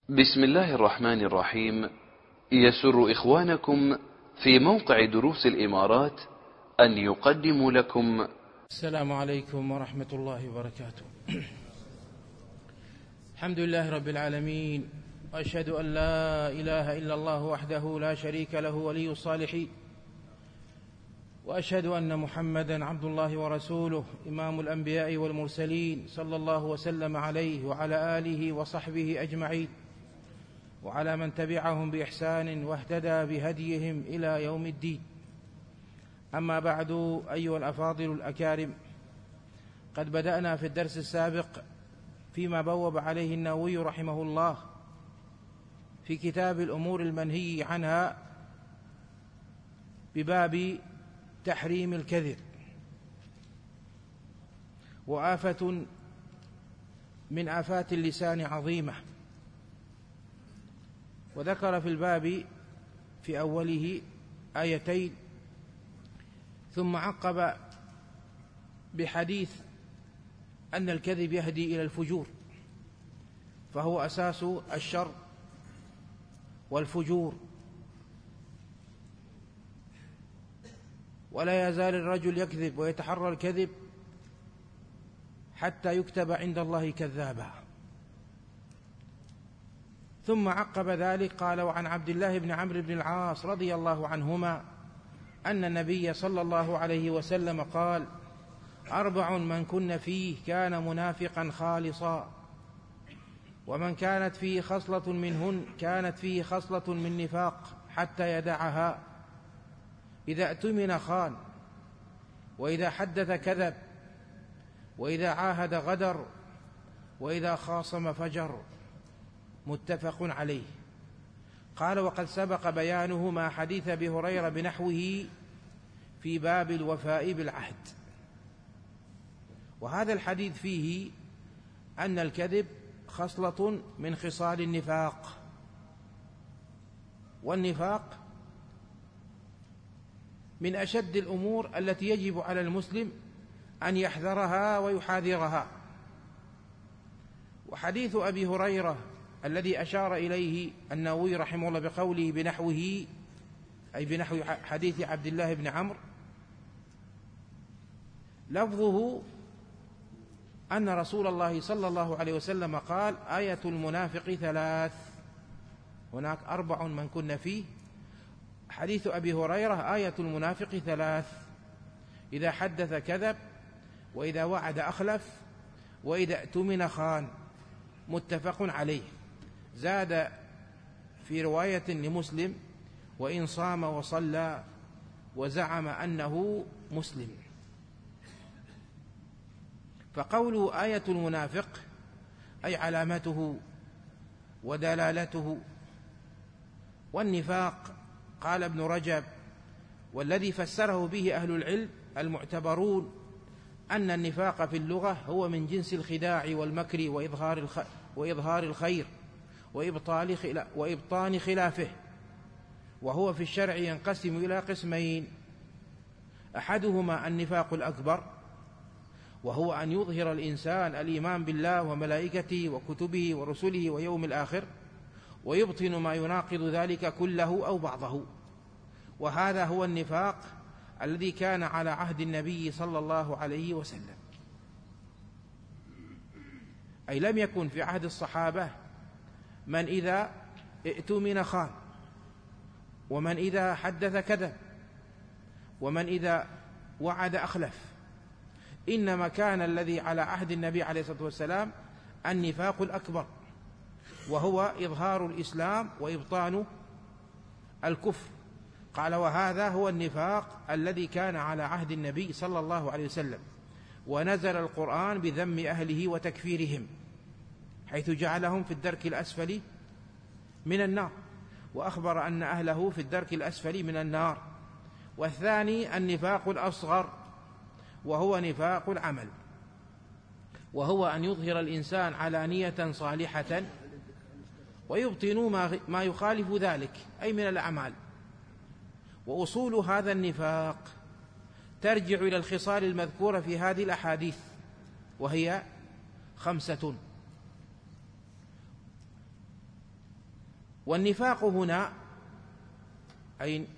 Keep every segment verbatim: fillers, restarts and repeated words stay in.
بسم الله الرحمن الرحيم. يسر إخوانكم في موقع دروس الإمارات أن يقدموا لكم السلام عليكم ورحمة الله وبركاته. الحمد لله رب العالمين، وأشهد أن لا إله إلا الله وحده لا شريك له ولي الصالحين، وأشهد أن محمدا عبد الله ورسوله إمام الأنبياء والمرسلين، صلى الله وسلم عليه وعلى آله وصحبه أجمعين، وعلى من تبعهم بإحسان واهتدى بهديهم إلى يوم الدين. أما بعد، أيها الأفاضل الأكارم، قد بدأنا في الدرس السابق فيما بوب عليه النووي رحمه الله في كتاب الأمور المنهي عنها بباب تحريم الكذب، وآفة من آفات اللسان عظيمة. وذكر في الباب في أوله آيتين، ثم عقب بحديث أن الكذب يهدي إلى الفجور، فهو أساس الشر والفجور، ولا يزال الرجل يكذب ويتحرى الكذب حتى يكتب عند الله كذابا. ثم عقب ذلك قال: وعن عبد الله بن عمرو بن العاص رضي الله عنهما أن النبي صلى الله عليه وسلم قال: أربع من كن فيه كان منافقا خالصا، ومن كانت فيه خصلة منهن كانت فيه خصلة من نفاق حتى يدعها: إذا اؤتمن خان، وإذا حدث كذب، وإذا عاهد غدر، وإذا خاصم فجر. متفق عليه. قال: وقد سبق بيانه مع حديث أبي هريرة بنحوه في باب الوفاء بالعهد. وهذا الحديث فيه أن الكذب خصلة من خصال النفاق، والنفاق من أشد الأمور التي يجب على المسلم أن يحذرها ويحاذرها. وحديث أبي هريرة الذي أشار إليه النووي رحمه الله بقوله بنحوه، أي بنحو حديث عبد الله بن عمرو، لفظه أن رسول الله صلى الله عليه وسلم قال: آية المنافق ثلاث. هناك أربع من كن فيه. حديث أبي هريرة: آية المنافق ثلاث: إذا حدث كذب، وإذا وعد أخلف، وإذا اؤتمن خان. متفق عليه. زاد في رواية لمسلم: وإن صام وصلى وزعم أنه مسلم. فقوله آية المنافق أي علامته ودلالته. والنفاق قال ابن رجب: والذي فسره به أهل العلم المعتبرون أن النفاق في اللغة هو من جنس الخداع والمكر وإظهار الخ... وإظهار الخير وإبطال خلا... وإبطان خلافه. وهو في الشرع ينقسم إلى قسمين: أحدهما النفاق الأكبر، وهو أن يظهر الإنسان الإيمان بالله وملائكته وكتبه ورسله ويوم الآخر، ويبطن ما يناقض ذلك كله أو بعضه. وهذا هو النفاق الذي كان على عهد النبي صلى الله عليه وسلم، أي لم يكن في عهد الصحابة من إذا ائتمن خان، ومن إذا حدث كذب، ومن إذا وعد أخلف. إنما كان الذي على عهد النبي عليه الصلاة والسلام النفاق الأكبر، وهو إظهار الإسلام وإبطان الكفر. قال: وهذا هو النفاق الذي كان على عهد النبي صلى الله عليه وسلم. ونزل القرآن بذم أهله وتكفيرهم، حيث جعلهم في الدرك الأسفل من النار، وأخبر أن أهله في الدرك الأسفل من النار. والثاني النفاق الأصغر، وهو نفاق العمل، وهو أن يظهر الإنسان علانية صالحة ويبطن ما يخالف ذلك، أي من الأعمال. وأصول هذا النفاق ترجع إلى الخصال المذكورة في هذه الأحاديث، وهي خمسة: والنفاق هنا أي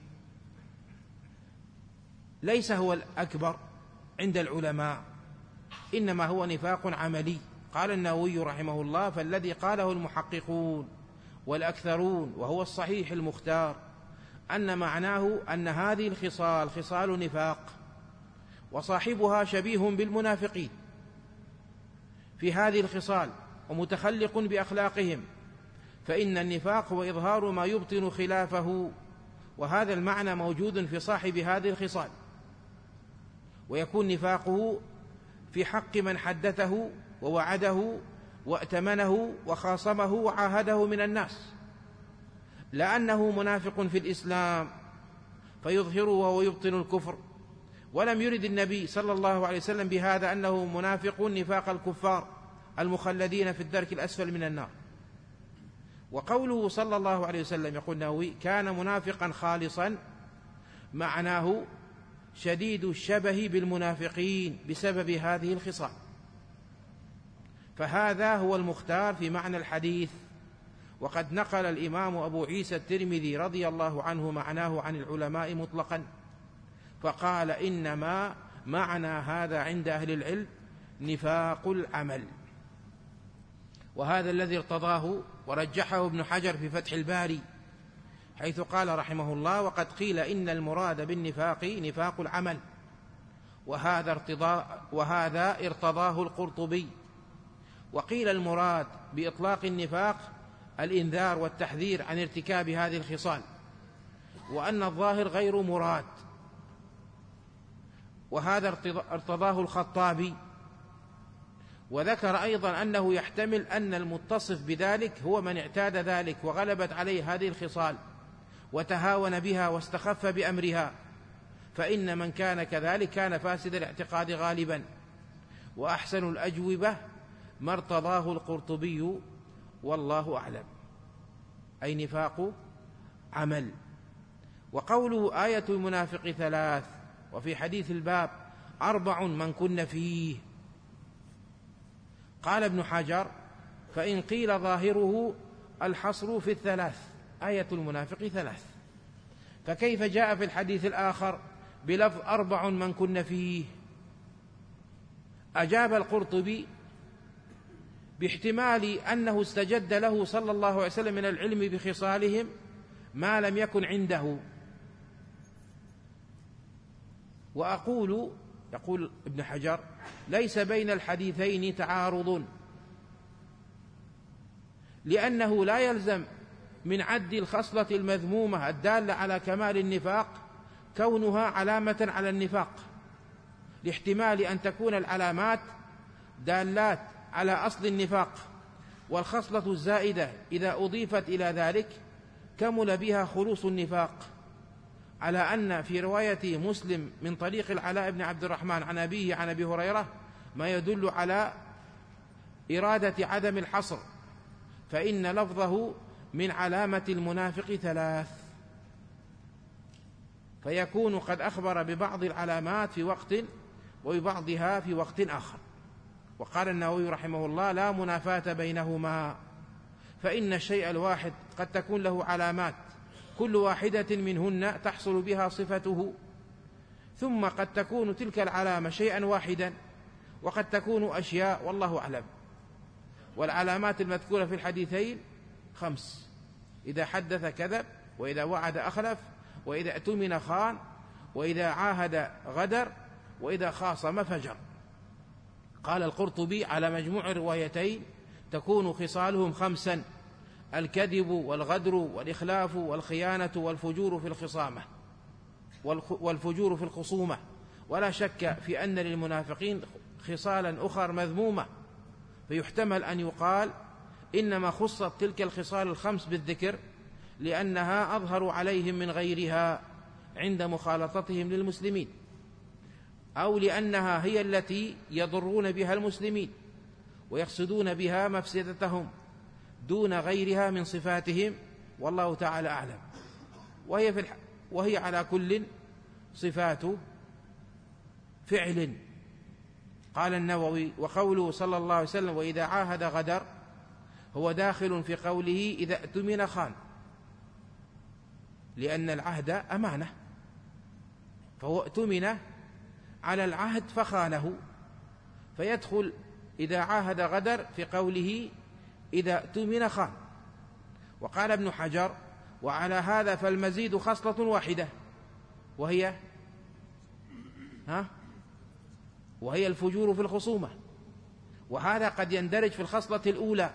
ليس هو الأكبر عند العلماء، إنما هو نفاق عملي. قال النووي رحمه الله: فالذي قاله المحققون والأكثرون وهو الصحيح المختار أن معناه أن هذه الخصال خصال نفاق، وصاحبها شبيه بالمنافقين في هذه الخصال ومتخلق بأخلاقهم، فإن النفاق هو إظهار ما يبطن خلافه، وهذا المعنى موجود في صاحب هذه الخصال، ويكون نفاقه في حق من حدثه ووعده وائتمنه وخاصمه وعاهده من الناس، لأنه منافق في الإسلام فيظهر وهو يبطن الكفر. ولم يرد النبي صلى الله عليه وسلم بهذا أنه منافق نفاق الكفار المخلدين في الدرك الأسفل من النار. وقوله صلى الله عليه وسلم يقول النووي: كان منافقا خالصا، معناه شديد الشبه بالمنافقين بسبب هذه الخصال، فهذا هو المختار في معنى الحديث. وقد نقل الإمام أبو عيسى الترمذي رضي الله عنه معناه عن العلماء مطلقا، فقال: إنما معنى هذا عند أهل العلم نفاق العمل. وهذا الذي ارتضاه ورجحه ابن حجر في فتح الباري، حيث قال رحمه الله: وقد قيل إن المراد بالنفاق نفاق العمل، وهذا ارتضاء وهذا ارتضاه القرطبي. وقيل المراد بإطلاق النفاق الإنذار والتحذير عن ارتكاب هذه الخصال، وأن الظاهر غير مراد، وهذا ارتضاه الخطابي. وذكر أيضا أنه يحتمل أن المتصف بذلك هو من اعتاد ذلك وغلبت عليه هذه الخصال وتهاون بها واستخف بأمرها، فإن من كان كذلك كان فاسد الاعتقاد غالبا. وأحسن الأجوبة ما ارتضاه القرطبي والله أعلم، أي نفاق عمل. وقوله آية المنافق ثلاث، وفي حديث الباب أربع من كن فيه. قال ابن حجر: فإن قيل ظاهره الحصر في الثلاث، آية المنافق ثلاث، فكيف جاء في الحديث الآخر بلفظ أربع من كن فيه؟ أجاب القرطبي باحتمال أنه استجد له صلى الله عليه وسلم من العلم بخصالهم ما لم يكن عنده. وأقول، يقول ابن حجر: ليس بين الحديثين تعارض، لأنه لا يلزم من عد الخصلة المذمومة الدالة على كمال النفاق كونها علامة على النفاق، لاحتمال أن تكون العلامات دالات على أصل النفاق، والخصلة الزائدة إذا أضيفت إلى ذلك كمل بها خلوص النفاق، على أن في رواية مسلم من طريق العلاء بن عبد الرحمن عن أبيه عن أبي هريرة ما يدل على إرادة عدم الحصر، فإن لفظه من علامة المنافق ثلاث، فيكون قد أخبر ببعض العلامات في وقت وببعضها في وقت آخر. وقال النووي رحمه الله: لا منافاة بينهما، فإن الشيء الواحد قد تكون له علامات كل واحدة منهن تحصل بها صفته، ثم قد تكون تلك العلامة شيئا واحدا، وقد تكون أشياء، والله أعلم. والعلامات المذكورة في الحديثين خمس: إذا حدث كذب، وإذا وعد أخلف، وإذا اؤتمن خان، وإذا عاهد غدر، وإذا خاصم فجر. قال القرطبي: على مجموع الروايتين تكون خصالهم خمسا: الكذب والغدر والإخلاف والخيانة والفجور في الخصامة والفجور في الخصومة. ولا شك في أن للمنافقين خصالا أخر مذمومة، فيحتمل أن يقال إنما خصت تلك الخصال الخمس بالذكر لأنها أظهر عليهم من غيرها عند مخالطتهم للمسلمين، أو لأنها هي التي يضرون بها المسلمين ويقصدون بها مفسدتهم دون غيرها من صفاتهم، والله تعالى أعلم. وهي, في الح... وهي على كل صفات فعل. قال النووي: وقوله صلى الله عليه وسلم: وإذا عاهد غدر، هو داخل في قوله: إذا اؤتمن خان، لأن العهد أمانة، فهو اؤتمن على العهد فخانه، فيدخل إذا عاهد غدر في قوله إذا اؤتمن خان. وقال ابن حجر: وعلى هذا فالمزيد خصلة واحدة، وهي ها وهي الفجور في الخصومة، وهذا قد يندرج في الخصلة الأولى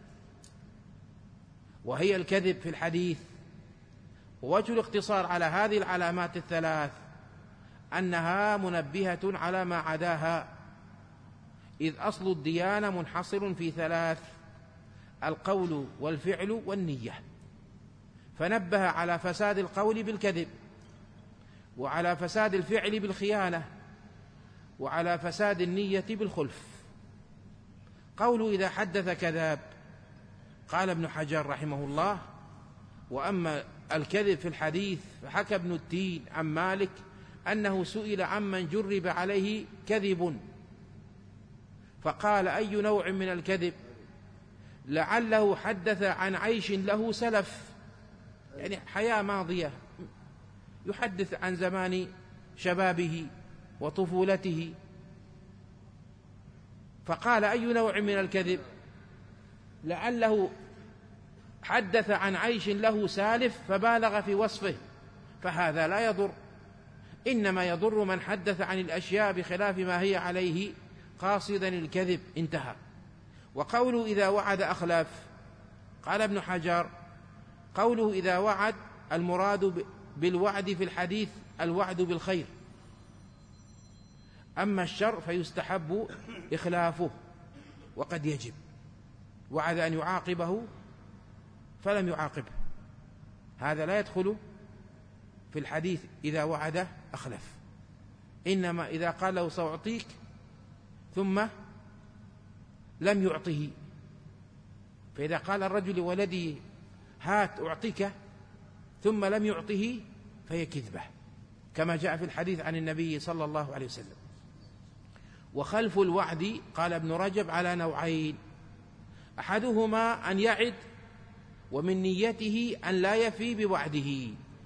وهي الكذب في الحديث. ووجه الاقتصار على هذه العلامات الثلاث أنها منبهة على ما عداها، إذ أصل الديانة منحصر في ثلاث: القول والفعل والنية، فنبه على فساد القول بالكذب، وعلى فساد الفعل بالخيانة، وعلى فساد النية بالخلف. قول إذا حدث كذاب، قال ابن حجر رحمه الله: وأما الكذب في الحديث فحكى ابن التين عن مالك أنه سئل عمن جرب عليه كذب فقال: أي نوع من الكذب؟ لعله حدث عن عيش له سلف، يعني حياة ماضية، يحدث عن زمان شبابه وطفولته. فقال: أي نوع من الكذب؟ لعله حدث عن عيش له سالف فبالغ في وصفه، فهذا لا يضر، إنما يضر من حدث عن الأشياء بخلاف ما هي عليه قاصدا الكذب. انتهى. وقوله إذا وعد أخلف، قال ابن حجر: قوله إذا وعد المراد بالوعد في الحديث الوعد بالخير، أما الشر فيستحب إخلافه وقد يجب، وعد أن يعاقبه فلم يعاقبه، هذا لا يدخل في الحديث إذا وعد أخلف، إنما إذا قال له سأعطيك ثم لم يعطه، فإذا قال الرجل لولده هات أعطيك ثم لم يعطه فهي كذبة، كما جاء في الحديث عن النبي صلى الله عليه وسلم. وخلف الوعد قال ابن رجب على نوعين: أحدهما أن يعد ومن نيته أن لا يفي بوعده،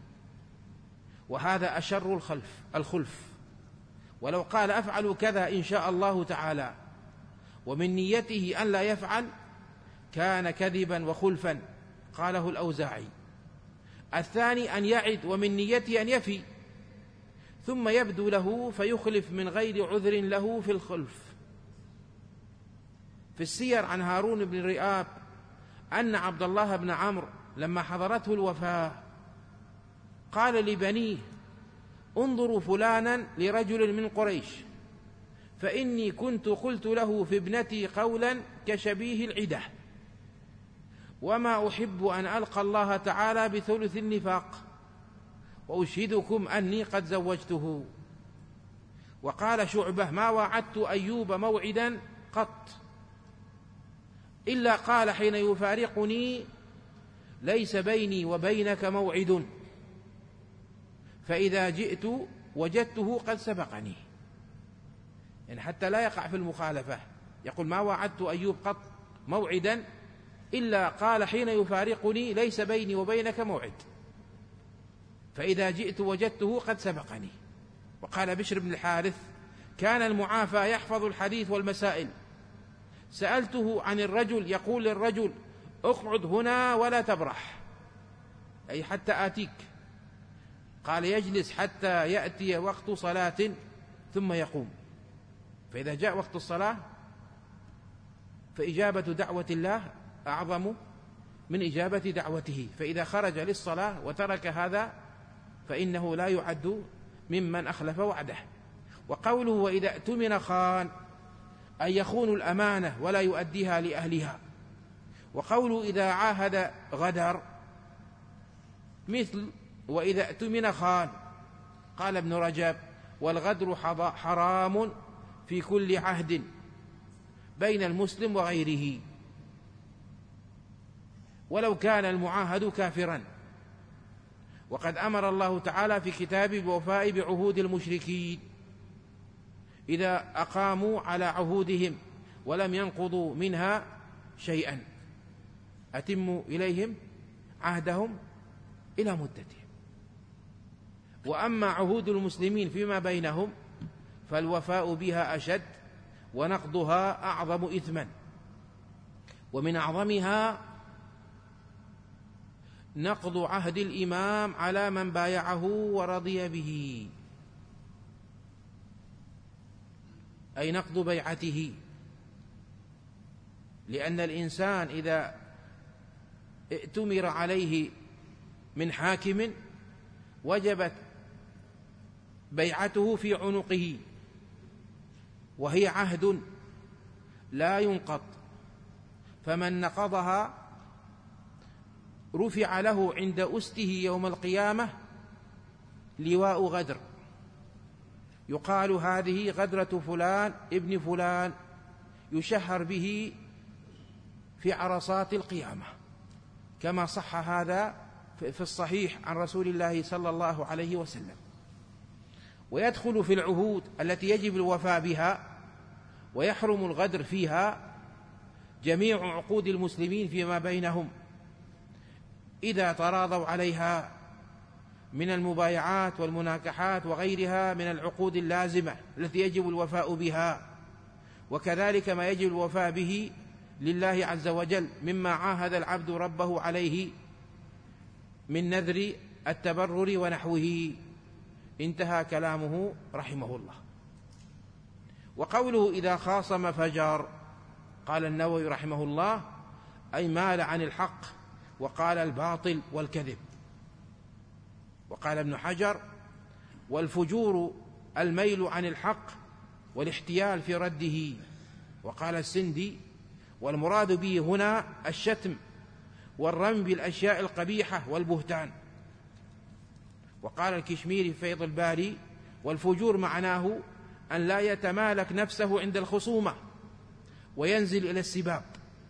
وهذا أشر الخلف الخلف، ولو قال أفعل كذا إن شاء الله تعالى ومن نيته أن لا يفعل كان كذبا وخلفا، قاله الأوزاعي. الثاني أن يعد ومن نيته أن يفي ثم يبدو له فيخلف من غير عذر له في الخلف. في السير عن هارون بن رئاب أن عبد الله بن عمرو لما حضرته الوفاة قال لبنيه: انظروا فلانا لرجل من قريش، فإني كنت قلت له في ابنتي قولا كشبيه العدة، وما أحب أن ألقى الله تعالى بثلث النفاق، وأشهدكم أني قد زوجته. وقال شعبة: ما وعدت أيوب موعدا قط إلا قال حين يفارقني: ليس بيني وبينك موعد، فإذا جئت وجدته قد سبقني، يعني حتى لا يقع في المخالفة، يقول: ما وعدت أيوب قط موعدا إلا قال حين يفارقني: ليس بيني وبينك موعد، فإذا جئت وجدته قد سبقني. وقال بشر بن الحارث: كان المعافى يحفظ الحديث والمسائل، سألته عن الرجل يقول للرجل: اقعد هنا ولا تبرح، أي حتى آتيك، قال: يجلس حتى يأتي وقت صلاة ثم يقوم، فإذا جاء وقت الصلاة فإجابة دعوة الله أعظم من إجابة دعوته، فإذا خرج للصلاة وترك هذا فإنه لا يعد ممن أخلف وعده. وقوله وإذا اؤتمن خان، أن يخون الأمانة ولا يؤديها لأهلها. وقوله إذا عاهد غدر مثل وإذا اؤتمن خان. قال ابن رجب: والغدر حرام في كل عهد بين المسلم وغيره، ولو كان المعاهد كافرا. وقد أمر الله تعالى في كتابه بالوفاء بعهود المشركين إذا أقاموا على عهودهم ولم ينقضوا منها شيئا، أتموا إليهم عهدهم إلى مدتهم. وأما عهود المسلمين فيما بينهم فالوفاء بها أشد ونقضها أعظم إثما، ومن أعظمها نقض عهد الإمام على من بايعه ورضي به، أي نقض بيعته، لأن الإنسان إذا ائتمر عليه من حاكم وجبت بيعته في عنقه، وهي عهد لا ينقض، فمن نقضها رفع له عند أسته يوم القيامة لواء غدر، يقال هذه غدرة فلان ابن فلان، يشهر به في عرصات القيامة، كما صح هذا في الصحيح عن رسول الله صلى الله عليه وسلم. ويدخل في العهود التي يجب الوفاء بها ويحرم الغدر فيها جميع عقود المسلمين فيما بينهم إذا تراضوا عليها من المبايعات والمناكحات وغيرها من العقود اللازمة التي يجب الوفاء بها، وكذلك ما يجب الوفاء به لله عز وجل مما عاهد العبد ربه عليه من نذر التبرر ونحوه. انتهى كلامه رحمه الله. وقوله إذا خاصم فجر، قال النووي رحمه الله أي مال عن الحق، وقال الباطل والكذب. وقال ابن حجر والفجور الميل عن الحق والاحتيال في رده. وقال السندي والمراد به هنا الشتم والرمي بالأشياء القبيحة والبهتان. وقال الكشميري في فيض الباري والفجور معناه أن لا يتمالك نفسه عند الخصومة وينزل إلى السباب،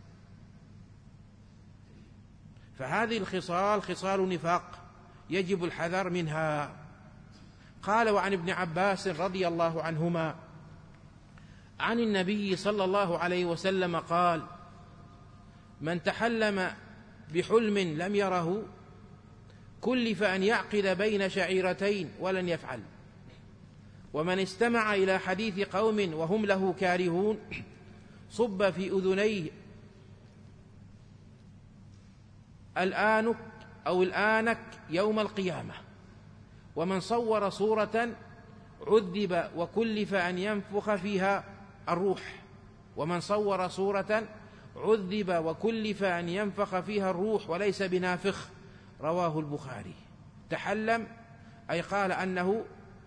فهذه الخصال خصال نفاق يجب الحذر منها. قال وعن ابن عباس رضي الله عنهما عن النبي صلى الله عليه وسلم قال من تحلم بحلم لم يره كلف أن يعقد بين شعيرتين ولن يفعل، ومن استمع إلى حديث قوم وهم له كارهون صب في أذنيه الآنك أو الآنك يوم القيامة، ومن صور صورة عذب وكلف أن ينفخ فيها الروح، ومن صور صورة عذب وكلف أن ينفخ فيها الروح وليس بنافخ. رواه البخاري. تحلم أي قال أنه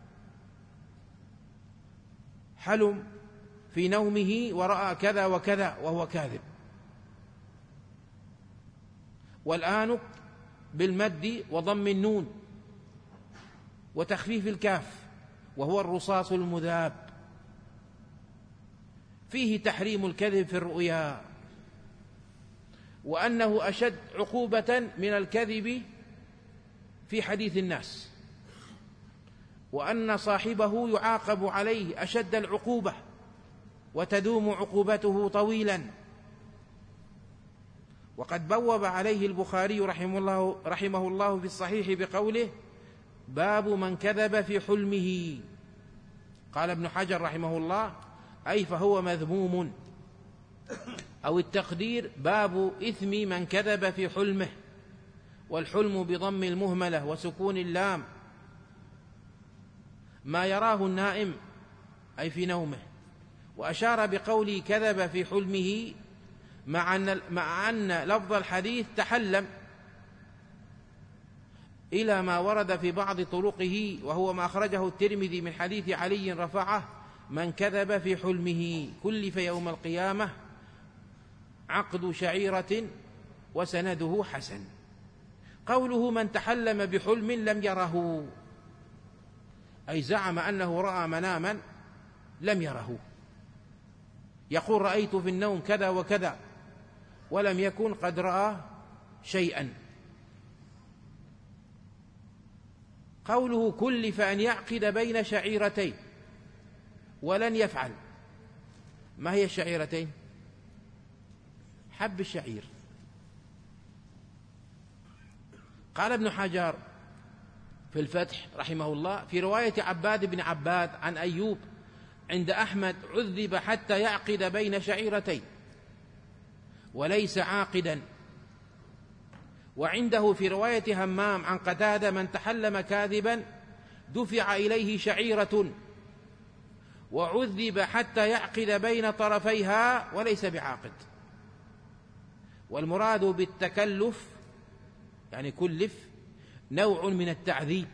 حلم في نومه ورأى كذا وكذا وهو كاذب. والآنك بالمد وضم النون وتخفيف الكاف وهو الرصاص المذاب. فيه تحريم الكذب في الرؤيا، وأنه أشد عقوبة من الكذب في حديث الناس، وأن صاحبه يعاقب عليه أشد العقوبة وتدوم عقوبته طويلا. وقد بوب عليه البخاري رحمه الله, رحمه الله في الصحيح بقوله باب من كذب في حلمه. قال ابن حجر رحمه الله أي فهو مذموم، أو التقدير باب إثم من كذب في حلمه، والحلم بضم المهملة وسكون اللام ما يراه النائم أي في نومه. وأشار بقوله كذب في حلمه مع أن, مع أن لفظ الحديث تحلم إلى ما ورد في بعض طرقه، وهو ما أخرجه الترمذي من حديث علي رفعه من كذب في حلمه كلف يوم القيامة عقد شعيرة وسنده حسن. قوله من تحلم بحلم لم يره أي زعم أنه رأى مناما لم يره، يقول رأيت في النوم كذا وكذا ولم يكن قد رأى شيئا. قوله كلف أن يعقد بين شعيرتين ولن يفعل، ما هي الشعيرتين؟ حب الشعير. قال ابن حجر في في الفتح رحمه الله في رواية عباد بن عباد عن أيوب عند أحمد: عذب حتى يعقد بين شعيرتين وليس عاقدا. وعنده في رواية همام عن قتادة: من تحلم كاذبا دفع إليه شعيرة وعذب حتى يعقد بين طرفيها وليس بعاقد. والمراد بالتكلف يعني كلف نوع من التعذيب،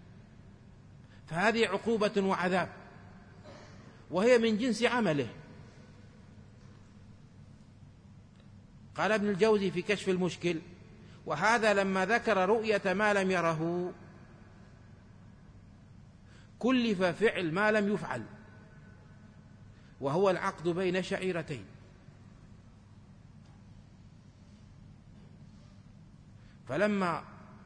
فهذه عقوبة وعذاب وهي من جنس عمله. قال ابن الجوزي في كشف المشكل: وهذا لما ذكر رؤية ما لم يره كلف فعل ما لم يفعل، وهو العقد بين شعيرتين. فلما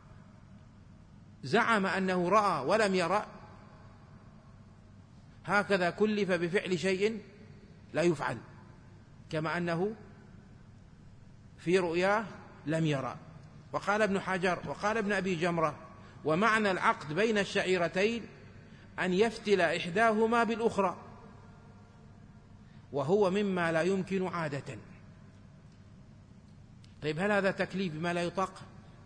زعم أنه رأى ولم يرى هكذا كلف بفعل شيء لا يفعل، كما أنه في رؤياه لم يرى. وقال ابن حجر وقال ابن أبي جمرة: ومعنى العقد بين الشعيرتين أن يفتل إحداهما بالأخرى، وهو مما لا يمكن عادة. طيب، هل هذا تكليف بما لا يطاق؟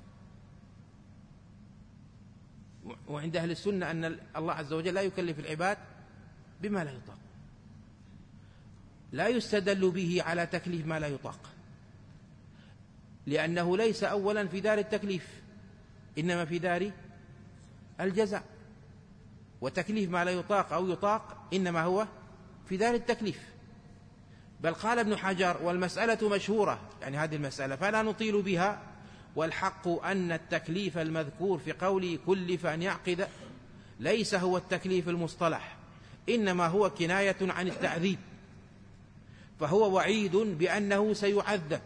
وعند أهل السنة أن الله عز وجل لا يكلف العباد بما لا يطاق، لا يستدل به على تكليف ما لا يطاق، لأنه ليس أولا في دار التكليف، إنما في دار الجزاء. وتكليف ما لا يطاق أو يطاق إنما هو في دار التكليف. بل قال ابن حجر: والمسألة مشهورة، يعني هذه المسألة، فلا نطيل بها، والحق أن التكليف المذكور في قوله كلف أن يعقد ليس هو التكليف المصطلح، إنما هو كناية عن التعذيب، فهو وعيد بأنه سيعذب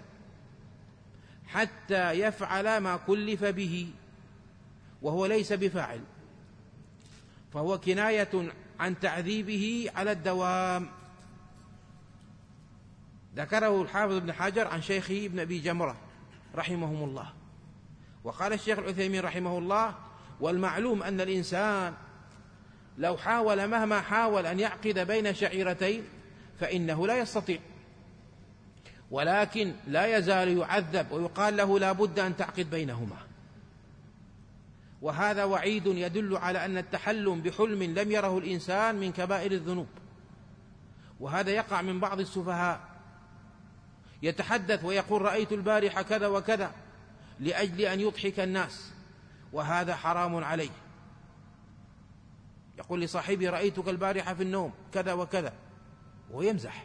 حتى يفعل ما كلف به، وهو ليس بفاعل، فهو كناية عن تعذيبه على الدوام. ذكره الحافظ ابن حجر عن شيخه ابن أبي جمرة رحمهم الله. وقال الشيخ العثيمين رحمه الله: والمعلوم أن الإنسان لو حاول مهما حاول أن يعقد بين شعيرتين فإنه لا يستطيع، ولكن لا يزال يعذب ويقال له لا بد أن تعقد بينهما. وهذا وعيد يدل على أن التحلم بحلم لم يره الإنسان من كبائر الذنوب. وهذا يقع من بعض السفهاء، يتحدث ويقول رأيت البارحة كذا وكذا لأجل أن يضحك الناس، وهذا حرام عليه. يقول لصاحبي رأيتك البارحة في النوم كذا وكذا، ويمزح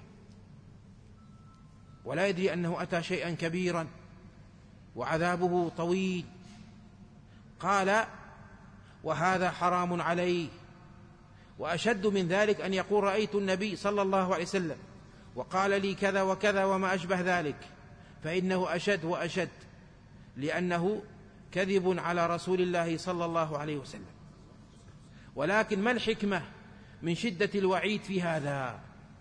ولا يدري أنه أتى شيئا كبيرا وعذابه طويل. قال: وهذا حرام عليه. وأشد من ذلك أن يقول رأيت النبي صلى الله عليه وسلم وقال لي كذا وكذا وما أشبه ذلك، فإنه أشد وأشد، لأنه كذب على رسول الله صلى الله عليه وسلم. ولكن ما الحكمة من شدة الوعيد في هذا؟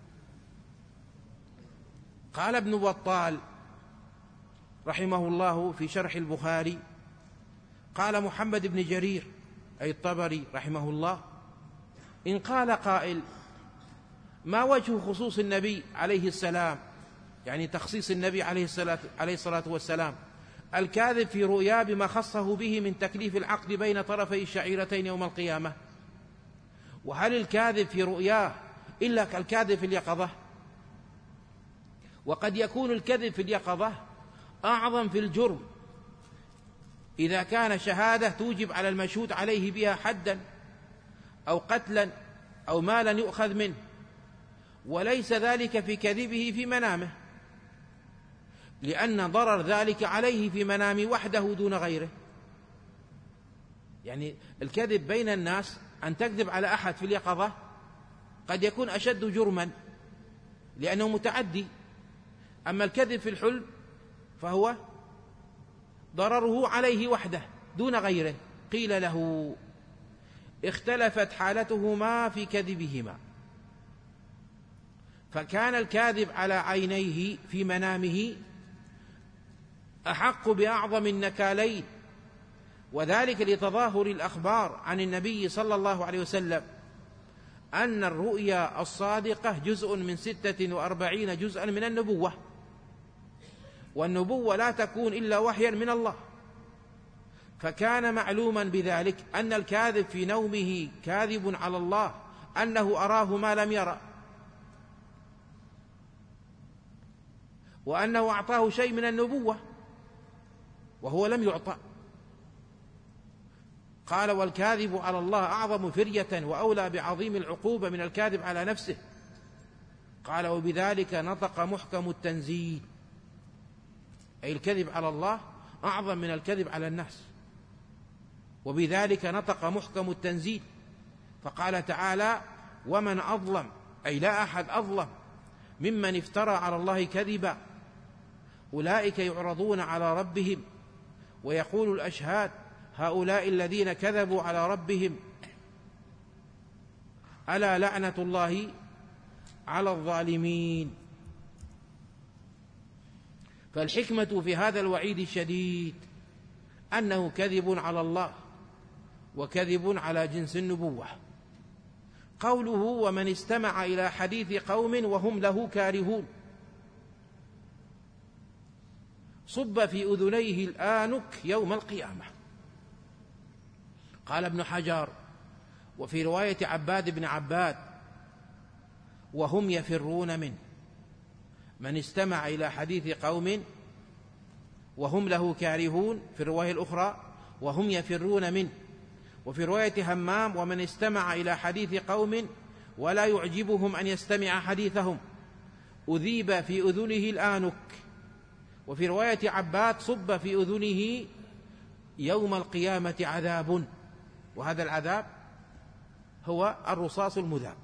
قال ابن بطال رحمه الله في شرح البخاري: قال محمد بن جرير أي الطبري رحمه الله: إن قال قائل ما وجه خصوص النبي عليه السلام، يعني تخصيص النبي عليه الصلاة, عليه الصلاة والسلام الكاذب في رؤيا بما خصه به من تكليف العقد بين طرفي الشعيرتين يوم القيامة؟ وهل الكاذب في رؤياه إلا كالكاذب في اليقظة؟ وقد يكون الكذب في اليقظة أعظم في الجرم إذا كان شهادة توجب على المشهود عليه بها حدا أو قتلا أو مالا يؤخذ منه، وليس ذلك في كذبه في منامه، لأن ضرر ذلك عليه في منام وحده دون غيره. يعني الكذب بين الناس، أن تكذب على أحد في اليقظة قد يكون أشد جرما لأنه متعدي، أما الكذب في الحلم فهو ضرره عليه وحده دون غيره. قيل له: اختلفت حالتهما في كذبهما، فكان الكاذب على عينيه في منامه أحق بأعظم النكالين وذلك لتظاهر الأخبار عن النبي صلى الله عليه وسلم أن الرؤيا الصادقة جزء من ستة وأربعين جزءا من النبوة، والنبوة لا تكون إلا وحيا من الله، فكان معلوما بذلك أن الكاذب في نومه كاذب على الله، أنه أراه ما لم يرى، وأنه أعطاه شيء من النبوة وهو لم يعطى. قال: والكاذب على الله أعظم فرية وأولى بعظيم العقوبة من الكاذب على نفسه. قال: وبذلك نطق محكم التنزيل، أي الكذب على الله أعظم من الكذب على الناس، وبذلك نطق محكم التنزيل. فقال تعالى: ومن أظلم، أي لا أحد أظلم ممن افترى على الله كذبا، أولئك يعرضون على ربهم ويقول الأشهاد هؤلاء الذين كذبوا على ربهم ألا لعنة الله على الظالمين. فالحكمة في هذا الوعيد الشديد أنه كذب على الله وكذب على جنس النبوة. قوله: ومن استمع إلى حديث قوم وهم له كارهون، صب في أذنيه الآنك يوم القيامة. قال ابن حجر: وفي رواية عباد بن عباد: وهم يفرون منه. من استمع إلى حديث قوم وهم له كارهون، في الرواية الأخرى وهم يفرون منه. وفي رواية همام: ومن استمع إلى حديث قوم ولا يعجبهم أن يستمع حديثهم أذيب في أذنه الآنك. وفي رواية عباد: صب في أذنه يوم القيامة عذاب، وهذا العذاب هو الرصاص المذاب،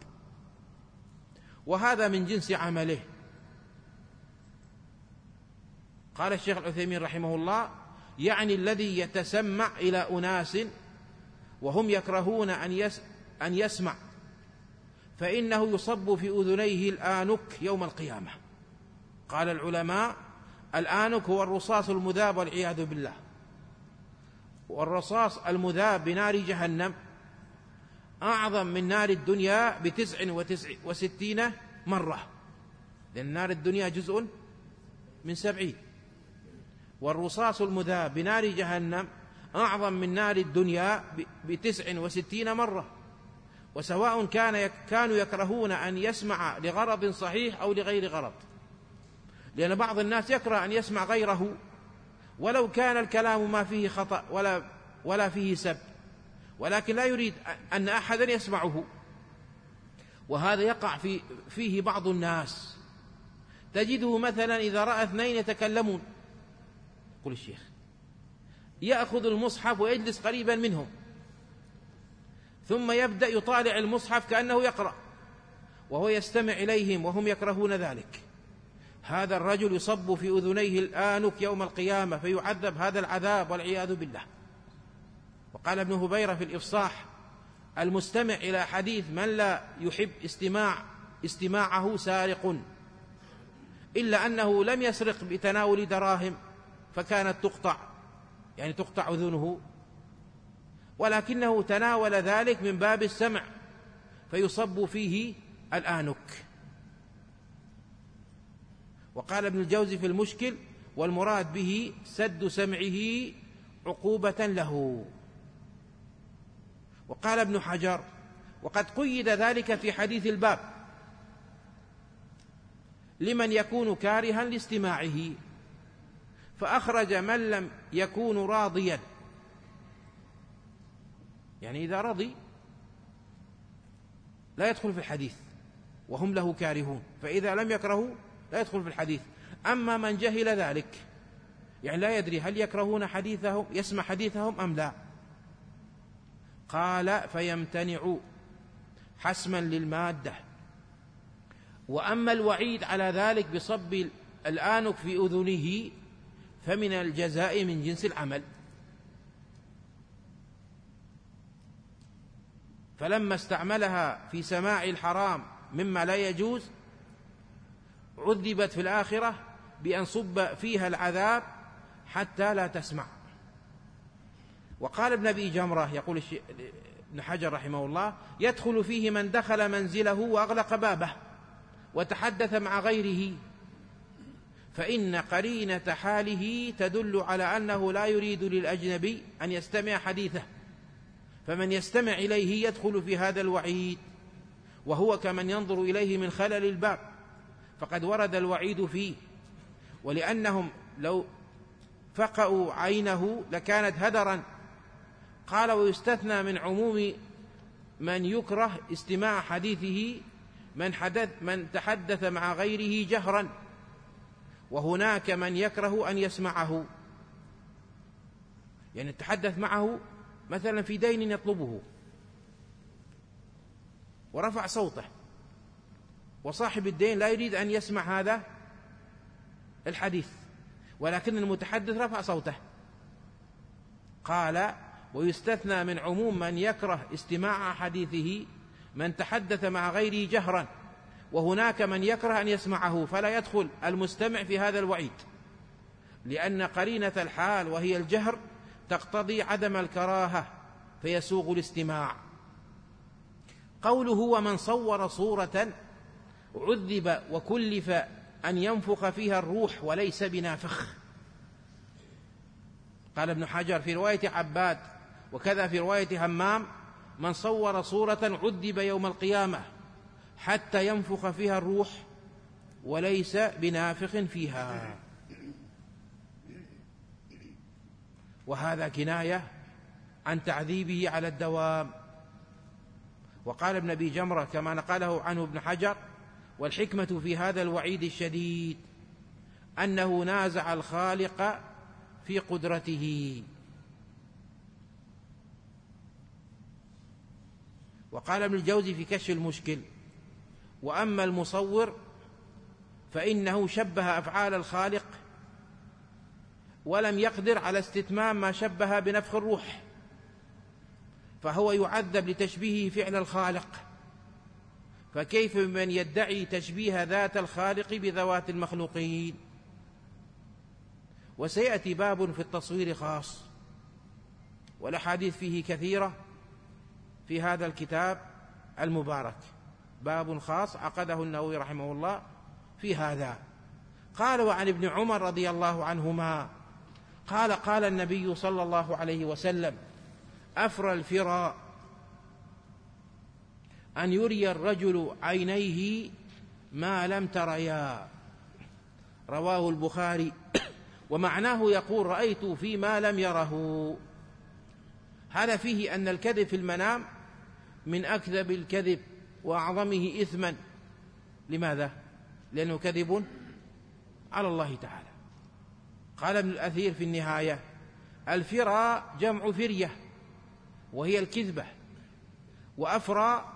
وهذا من جنس عمله. قال الشيخ العثيمين رحمه الله: يعني الذي يتسمع إلى أناس وهم يكرهون أن, يس أن يسمع، فإنه يصب في أذنيه الآنك يوم القيامة. قال العلماء: الآنك هو الرصاص المذاب والعياذ بالله، والرصاص المذاب بنار جهنم أعظم من نار الدنيا بتسع وستين مرة، لأن نار الدنيا جزء من سبعين، والرصاص المذاب بنار جهنم أعظم من نار الدنيا بتسع وستين مرة. وسواء كان كانوا يكرهون أن يسمع لغرض صحيح أو لغير غرض، لأن بعض الناس يكره أن يسمع غيره ولو كان الكلام ما فيه خطأ ولا, ولا فيه سب، ولكن لا يريد أن أحدا يسمعه. وهذا يقع في فيه بعض الناس، تجده مثلا إذا رأى اثنين يتكلمون، يقول الشيخ، يأخذ المصحف ويجلس قريبا منهم، ثم يبدأ يطالع المصحف كأنه يقرأ وهو يستمع إليهم وهم يكرهون ذلك. هذا الرجل يصب في أذنيه الآنك يوم القيامة فيعذب هذا العذاب والعياذ بالله. وقال ابن هبيرة في الإفصاح: المستمع إلى حديث من لا يحب استماع استماعه سارق، إلا أنه لم يسرق بتناول دراهم فكانت تقطع، يعني تقطع أذنه، ولكنه تناول ذلك من باب السمع فيصب فيه الآنك. وقال ابن الجوزي في المشكل: والمراد به سد سمعه عقوبة له. وقال ابن حجر: وقد قيد ذلك في حديث الباب لمن يكون كارها لاستماعه، فأخرج من لم يكون راضيا، يعني إذا رضي لا يدخل في الحديث وهم له كارهون، فإذا لم يكرهوا لا يدخل في الحديث. أما من جهل ذلك، يعني لا يدري هل يكرهون حديثهم يسمع حديثهم أم لا، قال: فيمتنع حسما للمادة. وأما الوعيد على ذلك بصب الآنك في أذنه فمن الجزاء من جنس العمل. فلما استعملها في سماع الحرام مما لا يجوز عذبت في الآخرة بأن صب فيها العذاب حتى لا تسمع. وقال ابن أبي جمرة يقول ابن حجر رحمه الله: يدخل فيه من دخل منزله وأغلق بابه وتحدث مع غيره، فإن قرينة حاله تدل على أنه لا يريد للأجنبي أن يستمع حديثه، فمن يستمع إليه يدخل في هذا الوعيد، وهو كمن ينظر إليه من خلل الباب، فقد ورد الوعيد فيه. ولأنهم لو فقأوا عينه لكانت هدرا. قال: ويستثنى من عموم من يكره استماع حديثه من, حدث من تحدث مع غيره جهرا، وهناك من يكره أن يسمعه، يعني تحدث معه مثلا في دين يطلبه ورفع صوته، وصاحب الدين لا يريد أن يسمع هذا الحديث، ولكن المتحدث رفع صوته. قال: ويستثنى من عموم من يكره استماع حديثه من تحدث مع غيره جهرا، وهناك من يكره أن يسمعه، فلا يدخل المستمع في هذا الوعيد، لأن قرينة الحال وهي الجهر تقتضي عدم الكراهة فيسوغ الاستماع. قوله: ومن صور صورة عذب وكلف أن ينفخ فيها الروح وليس بنافخ. قال ابن حجر في رواية عباد وكذا في رواية همام: من صور صورة عذب يوم القيامة حتى ينفخ فيها الروح وليس بنافخ فيها. وهذا كناية عن تعذيبه على الدوام. وقال ابن أبي جمرة كما نقله عنه ابن حجر: والحكمة في هذا الوعيد الشديد أنه نازع الخالق في قدرته. وقال ابن الجوزي في كشف المشكل: وأما المصور فإنه شبه أفعال الخالق ولم يقدر على استتمام ما شبه بنفخ الروح، فهو يعذب لتشبيهه فعل الخالق، فكيف من يدعي تشبيه ذات الخالق بذوات المخلوقين؟ وسيأتي باب في التصوير خاص، والأحاديث فيه كثيرة في هذا الكتاب المبارك، باب خاص عقده النووي رحمه الله في هذا. قال: وعن ابن عمر رضي الله عنهما قال: قال النبي صلى الله عليه وسلم: أفرى الفرى أن يري الرجل عينيه ما لم تريا. رواه البخاري. ومعناه يقول: رأيت فيما لم يره. هذا فيه أن الكذب في المنام من أكذب الكذب وأعظمه إثما. لماذا؟ لأنه كذب على الله تعالى. قال ابن الأثير في النهاية: الفرى جمع فرية وهي الكذبة، وأفرى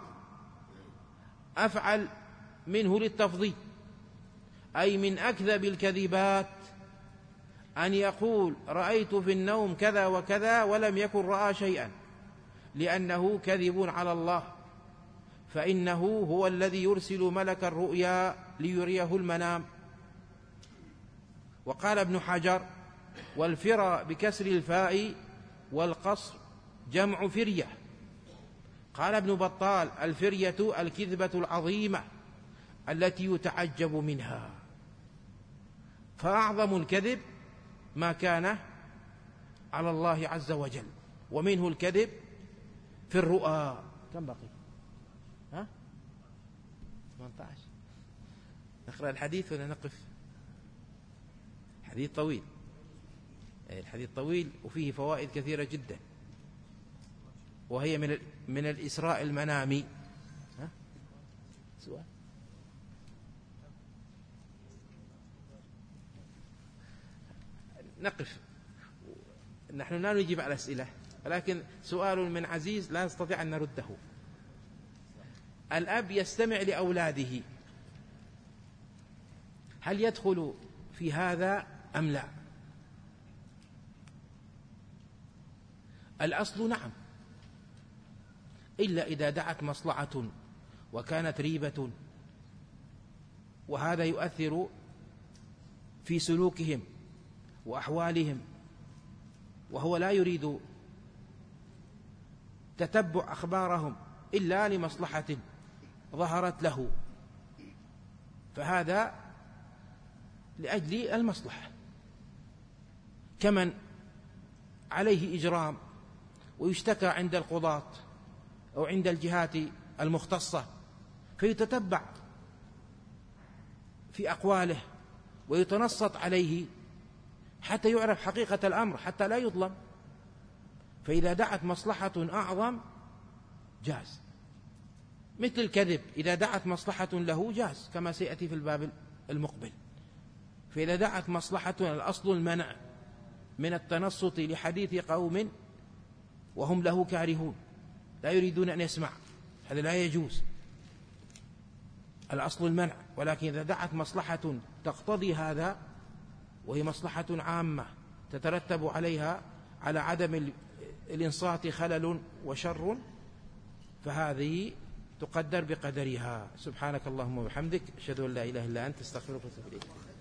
أفعل منه للتفضيل، أي من أكذب الكذبات أن يقول: رأيت في النوم كذا وكذا ولم يكن رأى شيئا، لأنه كذب على الله، فإنه هو الذي يرسل ملك الرؤيا ليريه المنام. وقال ابن حجر: والفرى بكسر الفاء والقصر جمع فرية. قال ابن بطال: الفرية الكذبة العظيمة التي يتعجب منها، فأعظم الكذب ما كان على الله عز وجل، ومنه الكذب في الرؤى. كم بقي؟ ها؟ ثمانية عشر. نقرأ الحديث ولا نقف؟ حديث طويل، الحديث طويل وفيه فوائد كثيرة جدا، وهي من من الإسراء المنامي. ها؟ سؤال؟ نقف، نحن لا نجيب على أسئلة، ولكن سؤال من عزيز لا نستطيع أن نرده. الأب يستمع لأولاده، هل يدخل في هذا أم لا؟ الأصل نعم، إلا إذا دعت مصلحة وكانت ريبة، وهذا يؤثر في سلوكهم وأحوالهم، وهو لا يريد تتبع أخبارهم إلا لمصلحة ظهرت له، فهذا لأجل المصلحة. كمن عليه إجرام ويشتكى عند القضاة أو عند الجهات المختصة، فيتتبع في أقواله ويتنصت عليه حتى يعرف حقيقة الأمر، حتى لا يظلم. فإذا دعت مصلحة أعظم جاز، مثل الكذب إذا دعت مصلحة له جاز كما سيأتي في الباب المقبل. فإذا دعت مصلحة، الأصل المنع من التنصت لحديث قوم وهم له كارهون لا يريدون أن يسمع، هذا لا يجوز، الأصل المنع. ولكن إذا دعت مصلحة تقتضي هذا وهي مصلحة عامة تترتب عليها على عدم الإنصات خلل وشر، فهذه تقدر بقدرها. سبحانك اللهم وبحمدك، أشهد أن لا إله إلا أنت، استغفرك وأتوب إليك.